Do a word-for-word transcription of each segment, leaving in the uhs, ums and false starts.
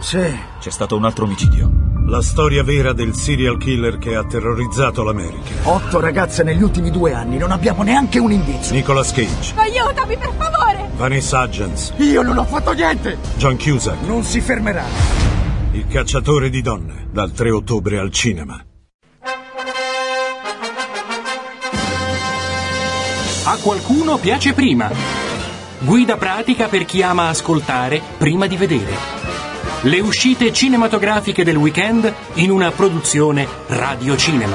Sì. C'è stato un altro omicidio. La storia vera del serial killer che ha terrorizzato l'America. Otto ragazze negli ultimi due anni, non abbiamo neanche un indizio. Nicolas Cage. Aiutami, per favore! Vanessa Hudgens. Io non ho fatto niente! John Cusack. Non si fermerà. Il cacciatore di donne, dal tre ottobre al cinema. A qualcuno piace prima. Guida pratica per chi ama ascoltare prima di vedere. Le uscite cinematografiche del weekend in una produzione Radio Cinema.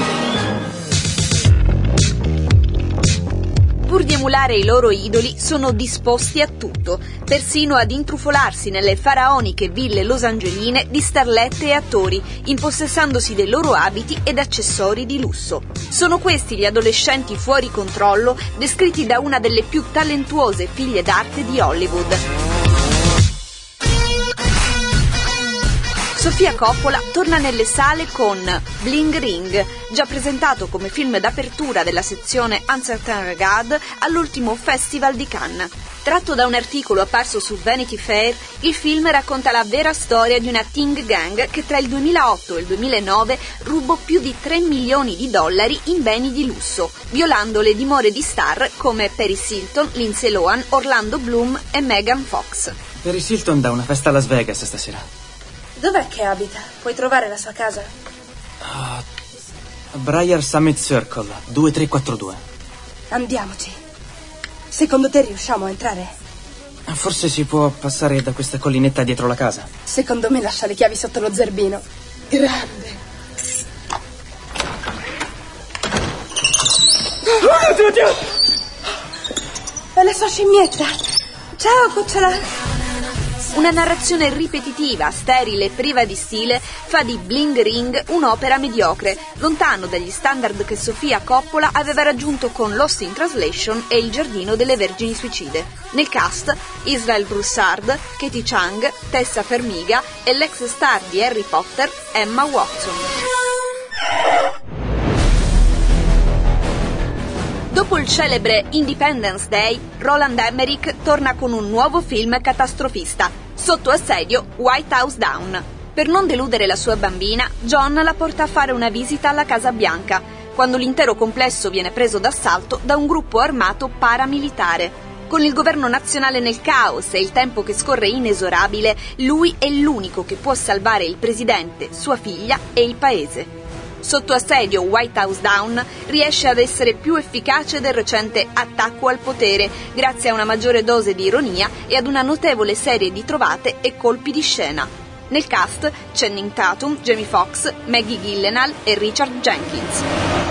Pur di emulare i loro idoli, sono disposti a tutto, persino ad intrufolarsi nelle faraoniche ville losangeline di starlette e attori, impossessandosi dei loro abiti ed accessori di lusso. Sono questi gli adolescenti fuori controllo descritti da una delle più talentuose figlie d'arte di Hollywood. Sofia Coppola torna nelle sale con Bling Ring, già presentato come film d'apertura della sezione Un Certain Regard all'ultimo Festival di Cannes. Tratto da un articolo apparso su Vanity Fair, il film racconta la vera storia di una teen gang che tra il duemilaotto e il duemilanove rubò più di tre milioni di dollari in beni di lusso, violando le dimore di star come Paris Hilton, Lindsay Lohan, Orlando Bloom e Megan Fox. Paris Hilton dà una festa a Las Vegas stasera. Dov'è che abita? Puoi trovare la sua casa? Uh, Briar Summit Circle, due tre quattro due. Andiamoci. Secondo te riusciamo a entrare? Forse si può passare da questa collinetta dietro la casa. Secondo me lascia le chiavi sotto lo zerbino. Grande. Oh, Dio, Dio! È la sua scimmietta. Ciao, cucciola. Una narrazione ripetitiva, sterile e priva di stile fa di Bling Ring un'opera mediocre, lontano dagli standard che Sofia Coppola aveva raggiunto con Lost in Translation e Il giardino delle vergini suicide. Nel cast Israel Broussard, Katie Chang, Tessa Farmiga e l'ex star di Harry Potter Emma Watson. Dopo il celebre Independence Day, Roland Emmerich torna con un nuovo film catastrofista, sotto assedio White House Down. Per non deludere la sua bambina, John la porta a fare una visita alla Casa Bianca, quando l'intero complesso viene preso d'assalto da un gruppo armato paramilitare. Con il governo nazionale nel caos e il tempo che scorre inesorabile, lui è l'unico che può salvare il presidente, sua figlia e il paese. Sotto assedio White House Down riesce ad essere più efficace del recente Attacco al potere, grazie a una maggiore dose di ironia e ad una notevole serie di trovate e colpi di scena. Nel cast Channing Tatum, Jamie Foxx, Maggie Gyllenhaal e Richard Jenkins.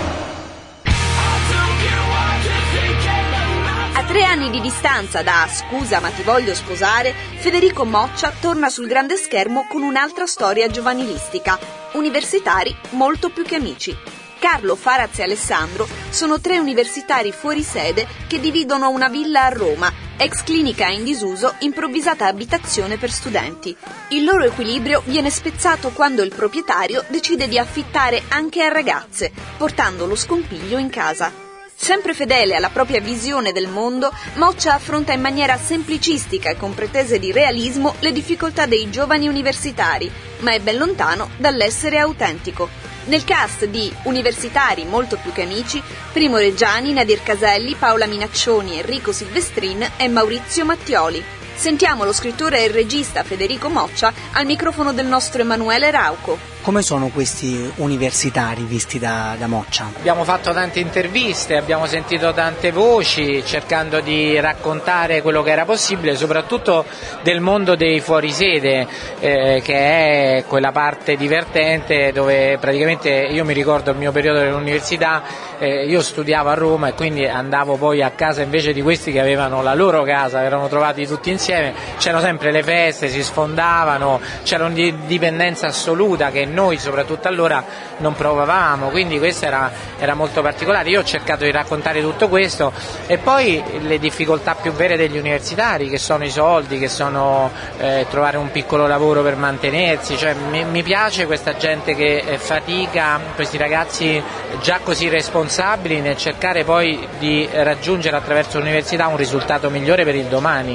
A tre anni di distanza da Scusa ma ti voglio sposare, Federico Moccia torna sul grande schermo con un'altra storia giovanilistica. Universitari molto più che amici. Carlo, Faraz e Alessandro sono tre universitari fuori sede che dividono una villa a Roma, ex clinica in disuso, improvvisata abitazione per studenti. Il loro equilibrio viene spezzato quando il proprietario decide di affittare anche a ragazze, portando lo scompiglio in casa. Sempre fedele alla propria visione del mondo, Moccia affronta in maniera semplicistica e con pretese di realismo le difficoltà dei giovani universitari, ma è ben lontano dall'essere autentico. Nel cast di Universitari molto più che amici, Primo Reggiani, Nadir Caselli, Paola Minaccioni, Enrico Silvestrin e Maurizio Mattioli. Sentiamo lo scrittore e il regista Federico Moccia al microfono del nostro Emanuele Rauco. Come sono questi universitari visti da, da Moccia? Abbiamo fatto tante interviste, abbiamo sentito tante voci cercando di raccontare quello che era possibile, soprattutto del mondo dei fuorisede, eh, che è quella parte divertente dove praticamente io mi ricordo il mio periodo dell'università, eh, io studiavo a Roma e quindi andavo poi a casa invece di questi che avevano la loro casa, erano trovati tutti insieme, c'erano sempre le feste, si sfondavano, c'era un'indipendenza assoluta che noi soprattutto allora non provavamo, quindi questo era, era molto particolare. Io ho cercato di raccontare tutto questo e poi le difficoltà più vere degli universitari, che sono i soldi, che sono eh, trovare un piccolo lavoro per mantenersi, cioè mi, mi piace questa gente che eh, fatica, questi ragazzi già così responsabili nel cercare poi di raggiungere attraverso l'università un risultato migliore per il domani.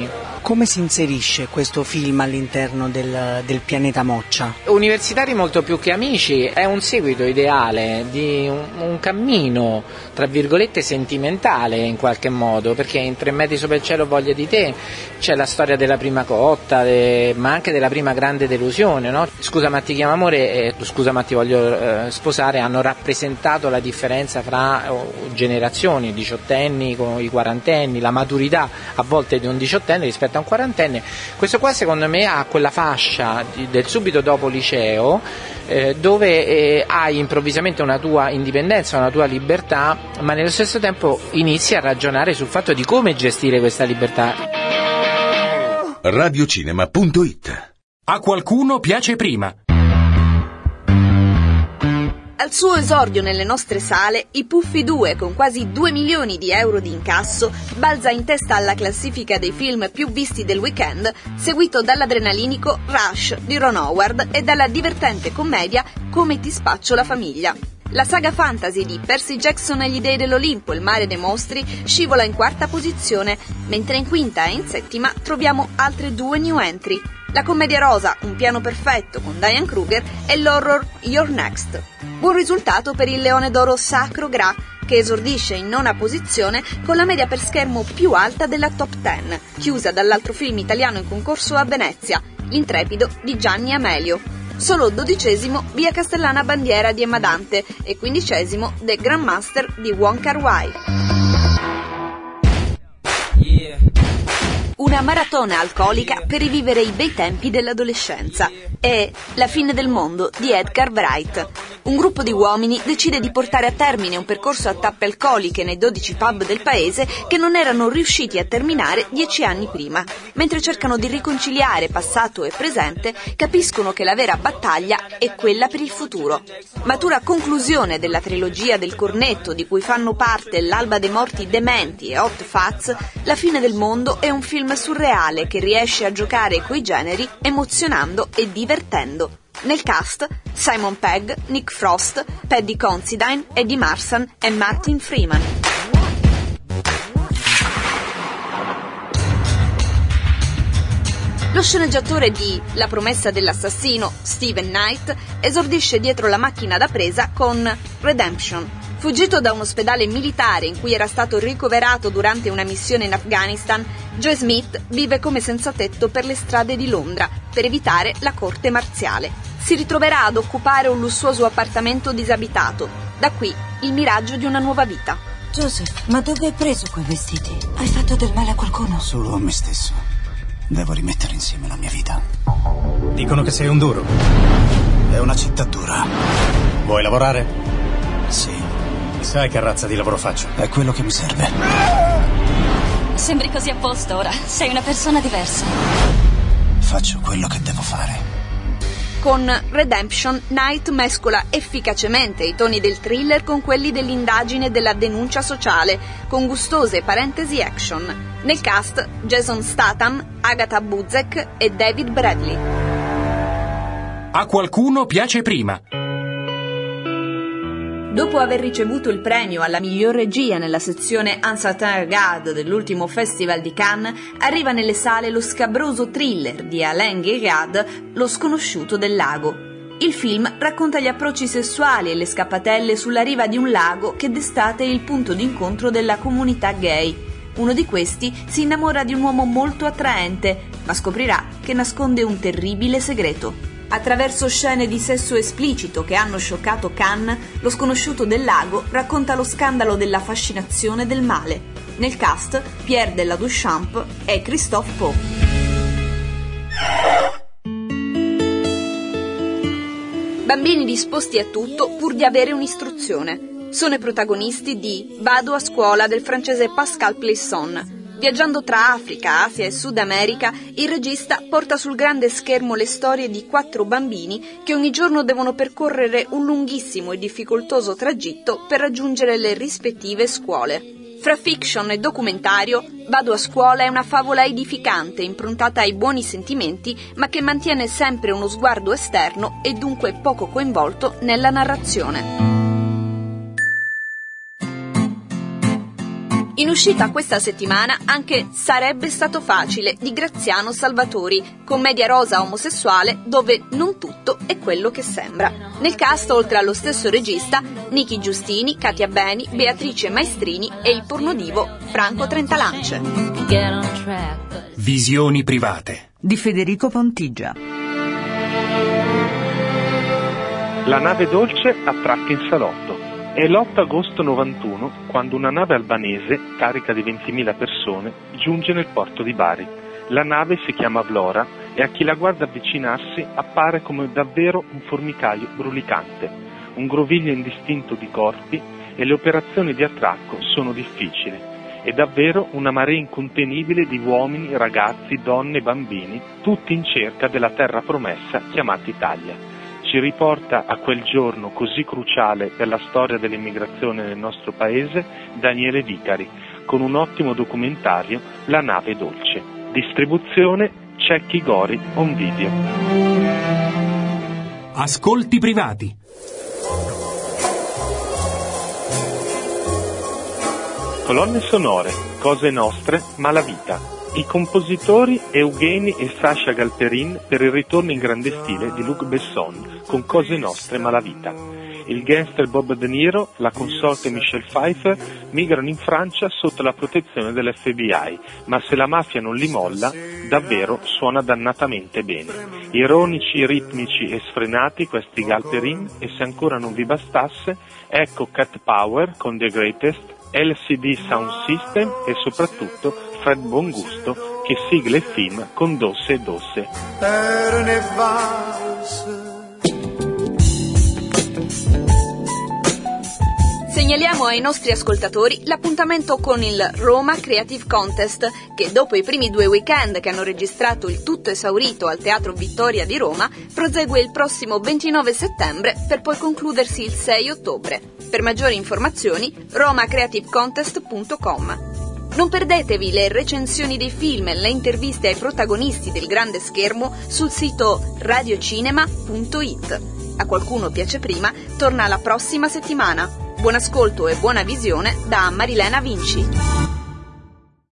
Come si inserisce questo film all'interno del, del pianeta Moccia? Universitari molto più che amici è un seguito ideale di un, un cammino, tra virgolette, sentimentale in qualche modo, perché in Tre metri sopra il cielo voglia di te c'è la storia della prima cotta, de, ma anche della prima grande delusione, no? Scusa ma ti chiamo amore e scusa ma ti voglio eh, sposare hanno rappresentato la differenza fra oh, generazioni, i diciottenni con i quarantenni, la maturità a volte di un diciottenne rispetto a un quarantenne. Questo qua secondo me ha quella fascia di, del subito dopo liceo eh, dove eh, hai improvvisamente una tua indipendenza, una tua libertà, ma nello stesso tempo inizi a ragionare sul fatto di come gestire questa libertà. radiocinema punto it. A qualcuno piace prima. Al suo esordio nelle nostre sale, I Puffi due, con quasi due milioni di euro di incasso, balza in testa alla classifica dei film più visti del weekend, seguito dall'adrenalinico Rush di Ron Howard e dalla divertente commedia Come ti spaccio la famiglia. La saga fantasy di Percy Jackson e gli dei dell'Olimpo, Il mare dei mostri, scivola in quarta posizione, mentre in quinta e in settima troviamo altre due new entry. La commedia rosa Un piano perfetto con Diane Kruger e l'horror You're Next. Buon risultato per il Leone d'Oro Sacro Gra, che esordisce in nona posizione con la media per schermo più alta della top dieci, chiusa dall'altro film italiano in concorso a Venezia, L'intrepido di Gianni Amelio. Solo dodicesimo Via Castellana Bandiera di Emma Dante e quindicesimo The Grandmaster di Wong Kar-wai. Una maratona alcolica per rivivere i bei tempi dell'adolescenza. È La fine del mondo di Edgar Wright. Un gruppo di uomini decide di portare a termine un percorso a tappe alcoliche nei dodici pub del paese che non erano riusciti a terminare dieci anni prima. Mentre cercano di riconciliare passato e presente, capiscono che la vera battaglia è quella per il futuro. Matura conclusione della trilogia del cornetto di cui fanno parte L'alba dei morti dementi e Hot Fuzz, La fine del mondo è un film surreale che riesce a giocare coi generi emozionando e divertendo. Nel cast Simon Pegg, Nick Frost, Paddy Considine, Eddie Marsan e Martin Freeman. Lo sceneggiatore di La promessa dell'assassino, Steven Knight, esordisce dietro la macchina da presa con Redemption. Fuggito da un ospedale militare in cui era stato ricoverato durante una missione in Afghanistan, Joe Smith vive come senza tetto per le strade di Londra per evitare la corte marziale. Si ritroverà ad occupare un lussuoso appartamento disabitato. Da qui il miraggio di una nuova vita. Joseph, ma dove hai preso quei vestiti? Hai fatto del male a qualcuno? Solo a me stesso. Devo rimettere insieme la mia vita. Dicono che sei un duro. È una città dura. Vuoi lavorare? Sì. Sai che razza di lavoro faccio? È quello che mi serve. Sembri così a posto ora. Sei una persona diversa. Faccio quello che devo fare. Con Redemption, Knight mescola efficacemente i toni del thriller con quelli dell'indagine e della denuncia sociale, con gustose parentesi action. Nel cast Jason Statham, Agatha Buzzek e David Bradley. A qualcuno piace prima. Dopo aver ricevuto il premio alla miglior regia nella sezione Un certain regard dell'ultimo Festival di Cannes, arriva nelle sale lo scabroso thriller di Alain Guirard, Lo sconosciuto del lago. Il film racconta gli approcci sessuali e le scappatelle sulla riva di un lago che d'estate è il punto d'incontro della comunità gay. Uno di questi si innamora di un uomo molto attraente, ma scoprirà che nasconde un terribile segreto. Attraverso scene di sesso esplicito che hanno scioccato Cannes, Lo sconosciuto del lago racconta lo scandalo della fascinazione del male. Nel cast Pierre Della Duchamp e Christophe Pau. Bambini disposti a tutto pur di avere un'istruzione. Sono i protagonisti di Vado a scuola del francese Pascal Plisson. Viaggiando tra Africa, Asia e Sud America, il regista porta sul grande schermo le storie di quattro bambini che ogni giorno devono percorrere un lunghissimo e difficoltoso tragitto per raggiungere le rispettive scuole. Fra fiction e documentario, Vado a scuola è una favola edificante, improntata ai buoni sentimenti, ma che mantiene sempre uno sguardo esterno e dunque poco coinvolto nella narrazione. In uscita questa settimana anche Sarebbe stato facile di Graziano Salvatori, commedia rosa omosessuale dove non tutto è quello che sembra. Nel cast, oltre allo stesso regista, Nichi Giustini, Katia Beni, Beatrice Maestrini e il pornodivo Franco Trentalance. Visioni private di Federico Pontigia. La nave dolce attracca in salotto. È l'otto agosto novantuno quando una nave albanese, carica di ventimila persone, giunge nel porto di Bari. La nave si chiama Vlora e a chi la guarda avvicinarsi appare come davvero un formicaio brulicante, un groviglio indistinto di corpi, e le operazioni di attracco sono difficili. È davvero una marea incontenibile di uomini, ragazzi, donne e bambini, tutti in cerca della terra promessa chiamata Italia. Ci riporta a quel giorno così cruciale per la storia dell'immigrazione nel nostro paese Daniele Vicari, con un ottimo documentario, La nave dolce. Distribuzione Cecchi Gori On Video. Ascolti privati. Colonne sonore, Cose nostre, Malavita. I compositori Eugeni e Sasha Galperin per il ritorno in grande stile di Luc Besson con Cose nostre, Malavita. Il gangster Bob De Niro, la consorte Michelle Pfeiffer migrano in Francia sotto la protezione dell'F B I, ma se la mafia non li molla, davvero suona dannatamente bene. Ironici, ritmici e sfrenati questi Galperin, e se ancora non vi bastasse, ecco Cat Power con The Greatest, L C D Sound System e soprattutto Fred Bongusto che sigla il film con Dosse e Dosse. Segnaliamo ai nostri ascoltatori l'appuntamento con il Roma Creative Contest, che dopo i primi due weekend che hanno registrato il tutto esaurito al Teatro Vittoria di Roma, prosegue il prossimo ventinove settembre per poi concludersi il sei ottobre. Per maggiori informazioni roma creative contest punto com. Non perdetevi le recensioni dei film e le interviste ai protagonisti del grande schermo sul sito radiocinema punto it. A qualcuno piace prima torna la prossima settimana. Buon ascolto e buona visione da Marilena Vinci.